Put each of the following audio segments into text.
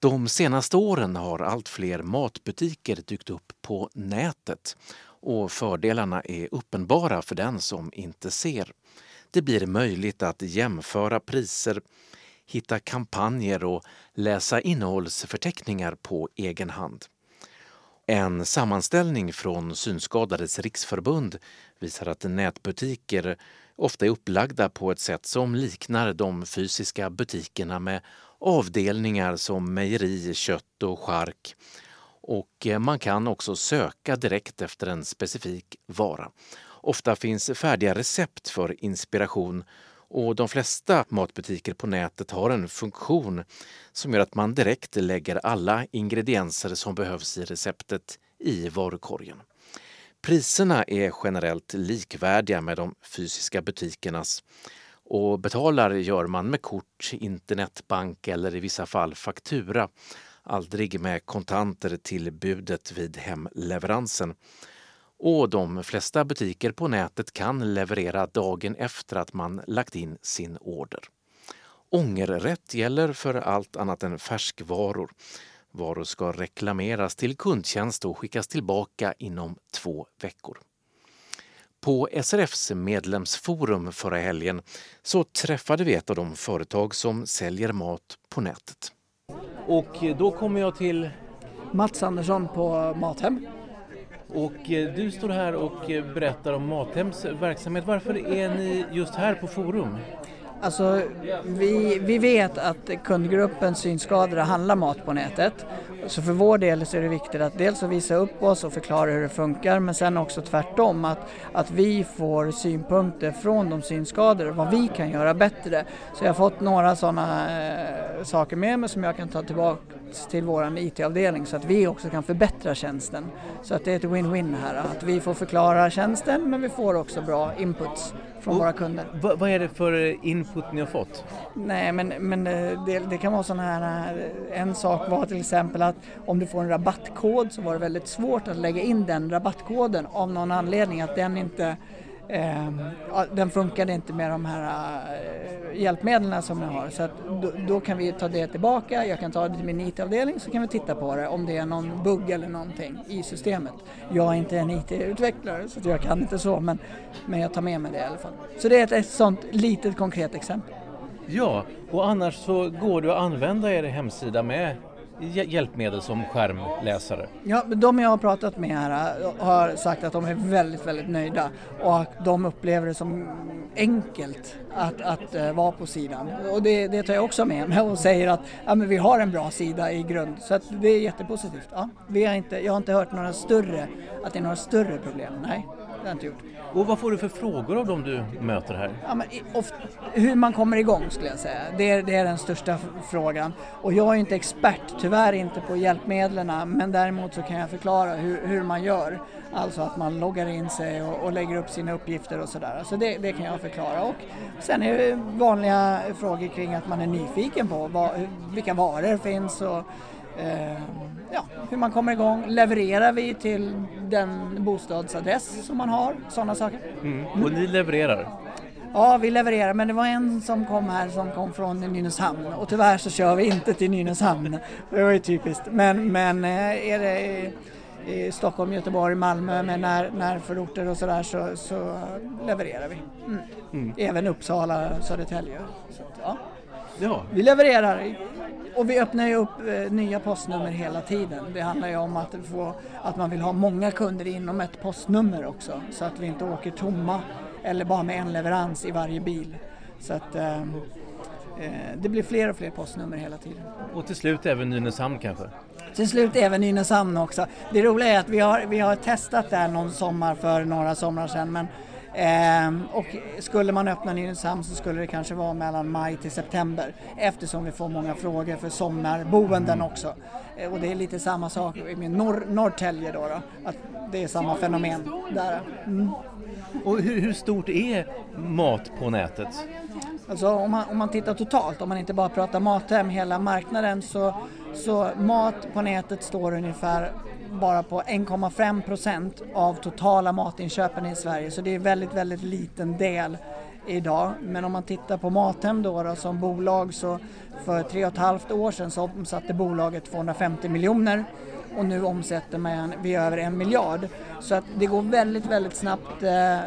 De senaste åren har allt fler matbutiker dykt upp på nätet och fördelarna är uppenbara för den som inte ser. Det blir möjligt att jämföra priser, hitta kampanjer och läsa innehållsförteckningar på egen hand. En sammanställning från Synskadades riksförbund visar att nätbutiker ofta är upplagda på ett sätt som liknar de fysiska butikerna med avdelningar som mejeri, kött och chark. Och man kan också söka direkt efter en specifik vara. Ofta finns färdiga recept för inspiration och de flesta matbutiker på nätet har en funktion som gör att man direkt lägger alla ingredienser som behövs i receptet i varukorgen. Priserna är generellt likvärdiga med de fysiska butikernas och betalar gör man med kort, internetbank eller i vissa fall faktura, aldrig med kontanter till budet vid hemleveransen. Och de flesta butiker på nätet kan leverera dagen efter att man lagt in sin order. Ångerrätt gäller för allt annat än färskvaror. Varor ska reklameras till kundtjänst och skickas tillbaka inom 2 veckor. På SRFs medlemsforum förra helgen så träffade vi ett av de företag som säljer mat på nätet. Och då kommer jag till Mats Andersson på Mathem. Och du står här och berättar om Mathems verksamhet. Varför är ni just här på forum? Alltså, vi vet att kundgruppen synskadade handlar mat på nätet. Så för vår del så är det viktigt att dels att visa upp oss och förklara hur det funkar, men sen också tvärtom att vi får synpunkter från de synskadade vad vi kan göra bättre. Så jag har fått några sådana saker med mig som jag kan ta tillbaka till vår IT-avdelning så att vi också kan förbättra tjänsten. Så att det är ett win-win här, att vi får förklara tjänsten men vi får också bra inputs från våra kunder. Vad är det för input ni har fått? Nej, men det kan vara sån här, en sak var till exempel att om du får en rabattkod så var det väldigt svårt att lägga in den rabattkoden av någon anledning att den inte den funkade inte med de här hjälpmedlen som jag har. Så att då kan vi ta det tillbaka, jag kan ta det till min IT-avdelning så kan vi titta på det om det är någon bugg eller någonting i systemet. Jag är inte en IT-utvecklare så jag kan inte så, men jag tar med mig det i alla fall. Så det är ett sånt litet konkret exempel. Ja, och annars så går det att använda er hemsida med hjälpmedel som skärmläsare. Ja, de jag har pratat med här har sagt att de är väldigt, väldigt nöjda och att de upplever det som enkelt att vara på sidan. Och det tar jag också med mig och säger att men vi har en bra sida i grund. Så att det är jättepositivt. Ja, jag har inte hört att det är några större problem. Nej, det har jag inte gjort. Och vad får du för frågor av dem du möter här? Ja, men hur man kommer igång skulle jag säga. Det är den största frågan. Och jag är inte expert, tyvärr inte på hjälpmedlen, men däremot så kan jag förklara hur man gör. Alltså att man loggar in sig och lägger upp sina uppgifter och sådär. Så det kan jag förklara. Och sen är det vanliga frågor kring att man är nyfiken på vilka varor finns och hur man kommer igång. Levererar vi till den bostadsadress som man har? Sådana saker. Och ni levererar? Ja, vi levererar. Men det var en som kom från Nynäshamn. Och tyvärr så kör vi inte till Nynäshamn. Det var ju typiskt. Men är det i Stockholm, Göteborg, Malmö med närförorter och sådär så levererar vi. Även Uppsala, Södertälje. Så, ja. Vi levererar. Och vi öppnar ju upp nya postnummer hela tiden. Det handlar ju om att man vill ha många kunder inom ett postnummer också. Så att vi inte åker tomma eller bara med en leverans i varje bil. Så att det blir fler och fler postnummer hela tiden. Och till slut även Nynäshamn kanske? Till slut även Nynäshamn också. Det roliga är att vi har testat där någon sommar för några somrar sedan. Men och skulle man öppna Nynäshamn så skulle det kanske vara mellan maj till september eftersom vi får många frågor för sommarboenden också. Och det är lite samma sak med Norrtälje då, att det är samma fenomen där. Och hur stort är mat på nätet? Alltså om man tittar totalt, om man inte bara pratar Mathem, hela marknaden så mat på nätet står ungefär bara på 1,5% av totala matinköpen i Sverige. Så det är väldigt, väldigt liten del idag. Men om man tittar på Mathem då som bolag, så för 3,5 år sedan så omsatte bolaget 250 miljoner och nu omsätter man vid över 1 miljard. Så att det går väldigt, väldigt snabbt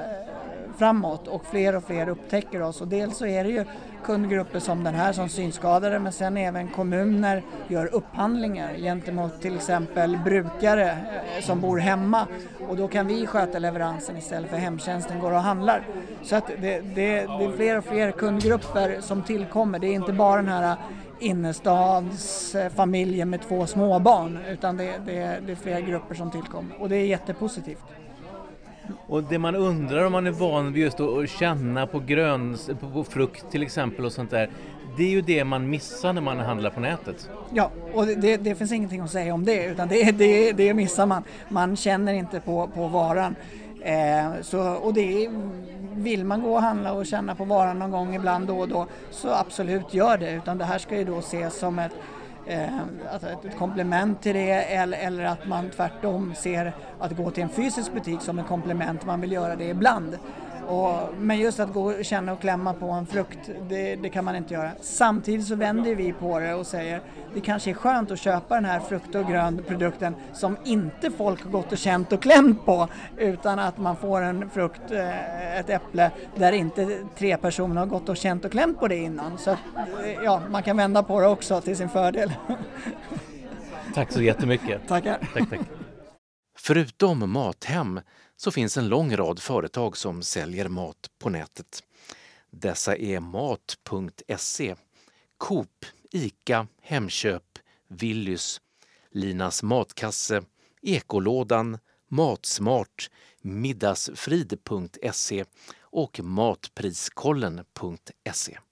framåt och fler upptäcker oss. Och dels så är det ju kundgrupper som den här som synskadade, men sen även kommuner gör upphandlingar gentemot till exempel brukare som bor hemma, och då kan vi sköta leveransen istället för hemtjänsten går och handlar. Så att det är fler och fler kundgrupper som tillkommer. Det är inte bara den här innerstadsfamiljen med 2 småbarn, utan det är fler grupper som tillkommer, och det är jättepositivt. Och det man undrar om man är van vid just att känna på på frukt till exempel och sånt där, det är ju det man missar när man handlar på nätet. Ja, och det finns ingenting att säga om det, utan det missar man. Man känner inte på varan. Och det vill man gå och handla och känna på varan någon gång ibland då och då, så absolut gör det. Utan det här ska ju då ses som ett komplement till det, eller att man tvärtom ser att gå till en fysisk butik som en komplement, man vill göra det ibland. Men just att gå och känna och klämma på en frukt, det kan man inte göra. Samtidigt så vänder vi på det och säger det kanske är skönt att köpa den här frukt- och grönprodukten som inte folk har gått och känt och klämt på, utan att man får en frukt, ett äpple, där inte 3 personer har gått och känt och klämt på det innan. Så ja, man kan vända på det också till sin fördel. Tack så jättemycket. Tackar. Tack. Förutom Mathem så finns en lång rad företag som säljer mat på nätet. Dessa är mat.se, Coop, ICA, Hemköp, Willys, Linas matkasse, Ekolådan, Matsmart, Middagsfrid.se och Matpriskollen.se.